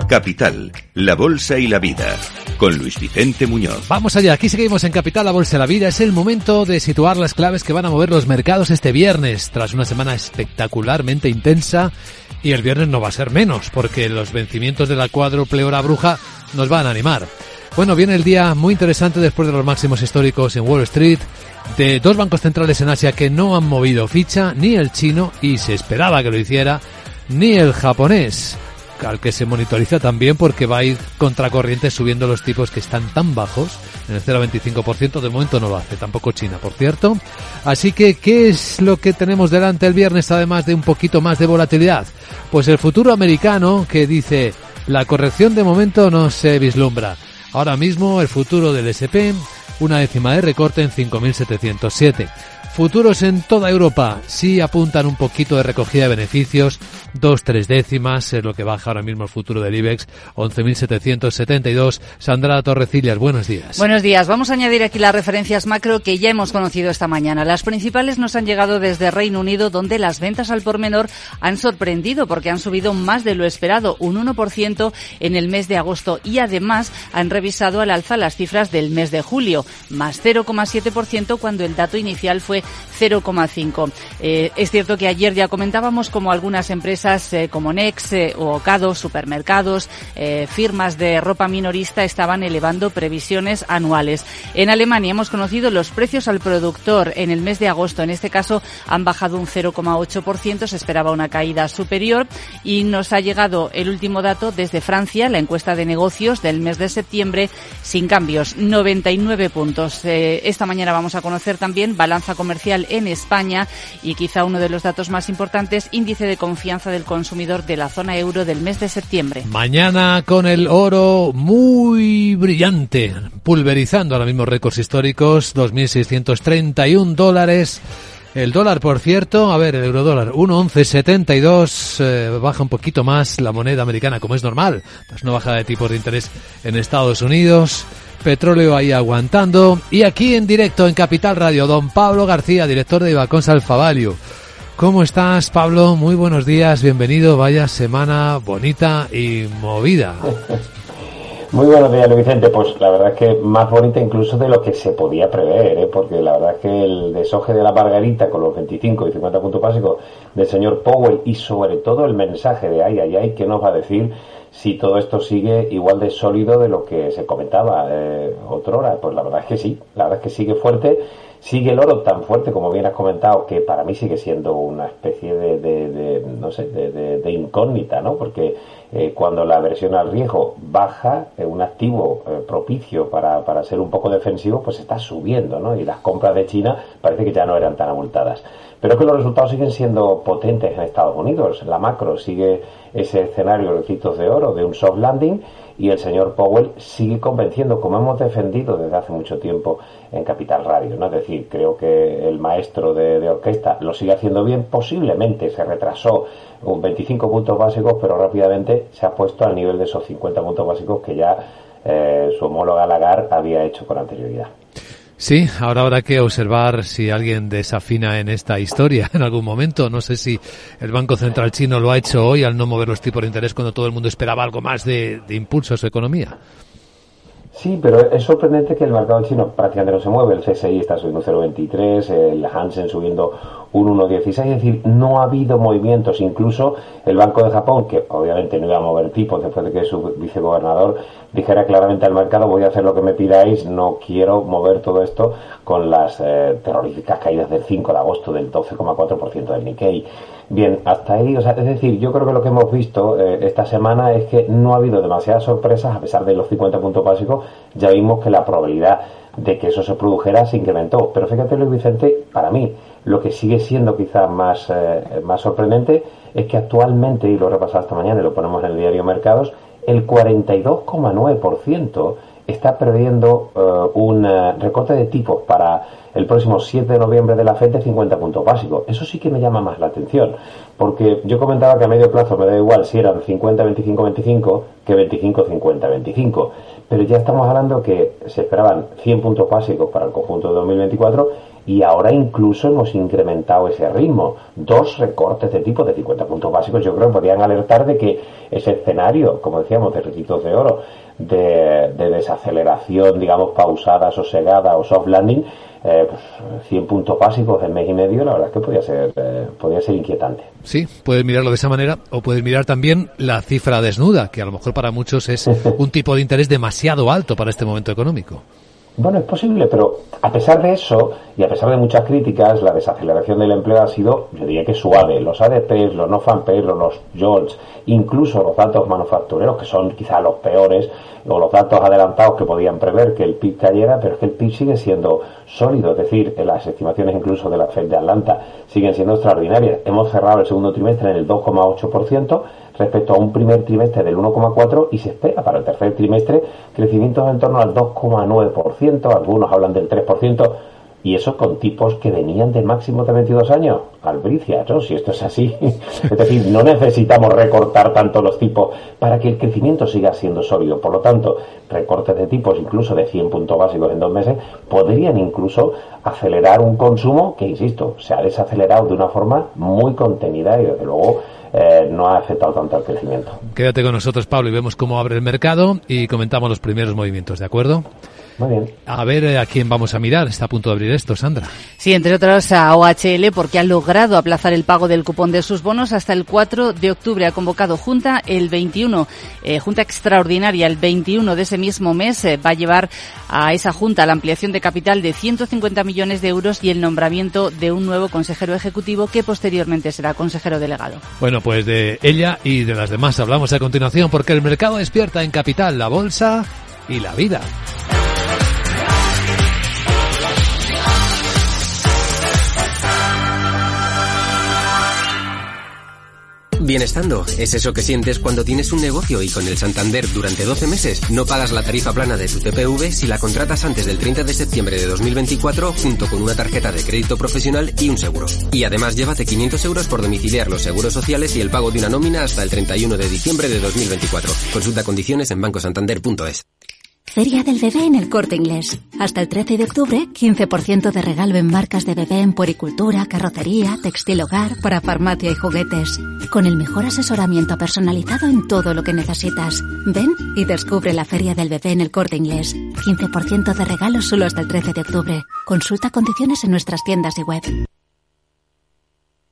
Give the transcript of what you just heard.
Capital, la bolsa y la vida, con Luis Vicente Muñoz. Vamos allá, aquí seguimos en Capital, la bolsa y la vida. Es el momento de situar las claves que van a mover los mercados este viernes, tras una semana espectacularmente intensa, y el viernes no va a ser menos, porque los vencimientos de la cuádruple hora bruja nos van a animar. Bueno, viene el día muy interesante después de los máximos históricos en Wall Street, de dos bancos centrales en Asia que no han movido ficha, ni el chino, y se esperaba que lo hiciera, ni el japonés, al que se monitoriza también porque va a ir contracorriente subiendo los tipos que están tan bajos, en el 0,25%, de momento no lo hace, tampoco China, por cierto. Así que, ¿qué es lo que tenemos delante el viernes, además de un poquito más de volatilidad? Pues el futuro americano, que dice, la corrección de momento no se vislumbra. Ahora mismo el futuro del S&P, una décima de recorte en 5.707. Futuros en toda Europa sí apuntan un poquito de recogida de beneficios, 2-3 décimas es lo que baja ahora mismo el futuro del IBEX, 11.772. Sandra Torrecillas, buenos días. Buenos días. Vamos a añadir aquí las referencias macro que ya hemos conocido esta mañana. Las principales nos han llegado desde Reino Unido, donde las ventas al por menor han sorprendido porque han subido más de lo esperado, un 1% en el mes de agosto, y además han revisado al alza las cifras del mes de julio, más 0,7% cuando el dato inicial fue 0,5. Es cierto que ayer ya comentábamos como algunas empresas como Nex o Ocado, supermercados, firmas de ropa minorista estaban elevando previsiones anuales. En Alemania hemos conocido los precios al productor en el mes de agosto. En este caso han bajado un 0,8%, se esperaba una caída superior, y nos ha llegado el último dato desde Francia, la encuesta de negocios del mes de septiembre, sin cambios, 99 puntos. Esta mañana vamos a conocer también balanza comercial en España y quizá uno de los datos más importantes, índice de confianza del consumidor de la zona euro del mes de septiembre. Mañana con el oro muy brillante, pulverizando ahora mismo récords históricos, $2.631. El dólar, por cierto, a ver, el eurodólar, 1,1172, baja un poquito más la moneda americana, como es normal, tras una bajada de tipos de interés en Estados Unidos. Petróleo ahí aguantando. Y aquí en directo en Capital Radio, don Pablo García, director de Ibacons Alfa Value. ¿Cómo estás, Pablo? Muy buenos días, bienvenido. Vaya semana bonita y movida. Muy buenos días, Luis Vicente. Pues la verdad es que más bonita incluso de lo que se podía prever, porque la verdad es que el deshoje de la margarita con los 25 y 50 puntos básicos del señor Powell, y sobre todo el mensaje de ay, ¿qué nos va a decir si todo esto sigue igual de sólido de lo que se comentaba otrora? Pues la verdad es que sí, la verdad es que sigue fuerte. Sigue el oro tan fuerte, como bien has comentado, que para mí sigue siendo una especie de incógnita, ¿no? Porque cuando la aversión al riesgo baja, un activo propicio para ser un poco defensivo, pues está subiendo, ¿no? Y las compras de China parece que ya no eran tan abultadas. Pero es que los resultados siguen siendo potentes en Estados Unidos. La macro sigue ese escenario de recitos de oro, de un soft landing, y el señor Powell sigue convenciendo, como hemos defendido desde hace mucho tiempo en Capital Radio, ¿no? Es decir, creo que el maestro de orquesta lo sigue haciendo bien. Posiblemente se retrasó un 25 puntos básicos, pero rápidamente se ha puesto al nivel de esos 50 puntos básicos que ya su homóloga Lagarde había hecho con anterioridad. Sí, ahora habrá que observar si alguien desafina en esta historia en algún momento. No sé si el Banco Central chino lo ha hecho hoy al no mover los tipos de interés cuando todo el mundo esperaba algo más de impulso a su economía. Sí, pero es sorprendente que el mercado chino prácticamente no se mueve. El CSI está subiendo 0,23, el Hansen subiendo un 1,16, es decir, no ha habido movimientos. Incluso el Banco de Japón, que obviamente no iba a mover tipos después de que su vicegobernador dijera claramente al mercado: voy a hacer lo que me pidáis, no quiero mover todo esto, con las terroríficas caídas del 5 de agosto del 12,4% del Nikkei. Bien, hasta ahí, es decir, yo creo que lo que hemos visto esta semana es que no ha habido demasiadas sorpresas, a pesar de los 50 puntos básicos. Ya vimos que la probabilidad de que eso se produjera se incrementó. Pero fíjate, Luis Vicente, para mí, lo que sigue siendo quizás más sorprendente es que actualmente, y lo he repasado esta mañana y lo ponemos en el diario Mercados, el 42,9% está previendo un recorte de tipos para el próximo 7 de noviembre de la FED de 50 puntos básicos. Eso sí que me llama más la atención, porque yo comentaba que a medio plazo me da igual si eran 50-25-25 que 25-50-25, pero ya estamos hablando que se esperaban 100 puntos básicos para el conjunto de 2024 y ahora incluso hemos incrementado ese ritmo. 2 recortes de tipo de 50 puntos básicos yo creo que podrían alertar de que ese escenario, como decíamos, de ricitos de oro, de desaceleración, digamos, pausada, sosegada o soft landing, 100 puntos básicos en mes y medio, la verdad es que podría ser inquietante. Sí, puedes mirarlo de esa manera, o puedes mirar también la cifra desnuda, que a lo mejor para muchos es un tipo de interés demasiado alto para este momento económico. Bueno, es posible, pero a pesar de eso, y a pesar de muchas críticas, la desaceleración del empleo ha sido, yo diría que suave. Los ADPs, los no-farm payrolls, los JOLTS, incluso los datos manufactureros, que son quizás los peores, o los datos adelantados que podían prever que el PIB cayera, pero es que el PIB sigue siendo sólido, es decir, las estimaciones incluso de la Fed de Atlanta siguen siendo extraordinarias. Hemos cerrado el segundo trimestre en el 2,8%, respecto a un primer trimestre del 1,4% y se espera para el tercer trimestre crecimientos en torno al 2,9%, algunos hablan del 3%, y eso con tipos que venían de máximos de 22 años. Albricia, ¿no? Si esto es así. Es decir, no necesitamos recortar tanto los tipos para que el crecimiento siga siendo sólido. Por lo tanto, recortes de tipos incluso de 100 puntos básicos en 2 meses podrían incluso acelerar un consumo que, insisto, se ha desacelerado de una forma muy contenida y desde luego no ha afectado tanto al crecimiento. Quédate con nosotros, Pablo, y vemos cómo abre el mercado y comentamos los primeros movimientos, ¿de acuerdo? Muy bien. A ver a quién vamos a mirar. Está a punto de abrir esto, Sandra. Sí, entre otros a OHL, porque ha logrado aplazar el pago del cupón de sus bonos hasta el 4 de octubre. Ha convocado junta el 21, junta extraordinaria el 21 de ese mismo mes. Va a llevar a esa junta la ampliación de capital de 150 millones de euros y el nombramiento de un nuevo consejero ejecutivo que posteriormente será consejero delegado. Bueno, pues de ella y de las demás hablamos a continuación, porque el mercado despierta en Capital, la bolsa y la vida. Bienestando es eso que sientes cuando tienes un negocio y con el Santander durante 12 meses no pagas la tarifa plana de tu TPV si la contratas antes del 30 de septiembre de 2024 junto con una tarjeta de crédito profesional y un seguro. Y además llévate 500 euros por domiciliar los seguros sociales y el pago de una nómina hasta el 31 de diciembre de 2024. Consulta condiciones en bancosantander.es. Feria del Bebé en El Corte Inglés. Hasta el 13 de octubre, 15% de regalo en marcas de bebé en puericultura, carrocería, textil hogar, para farmacia y juguetes. Con el mejor asesoramiento personalizado en todo lo que necesitas. Ven y descubre la Feria del Bebé en El Corte Inglés. 15% de regalo solo hasta el 13 de octubre. Consulta condiciones en nuestras tiendas y web.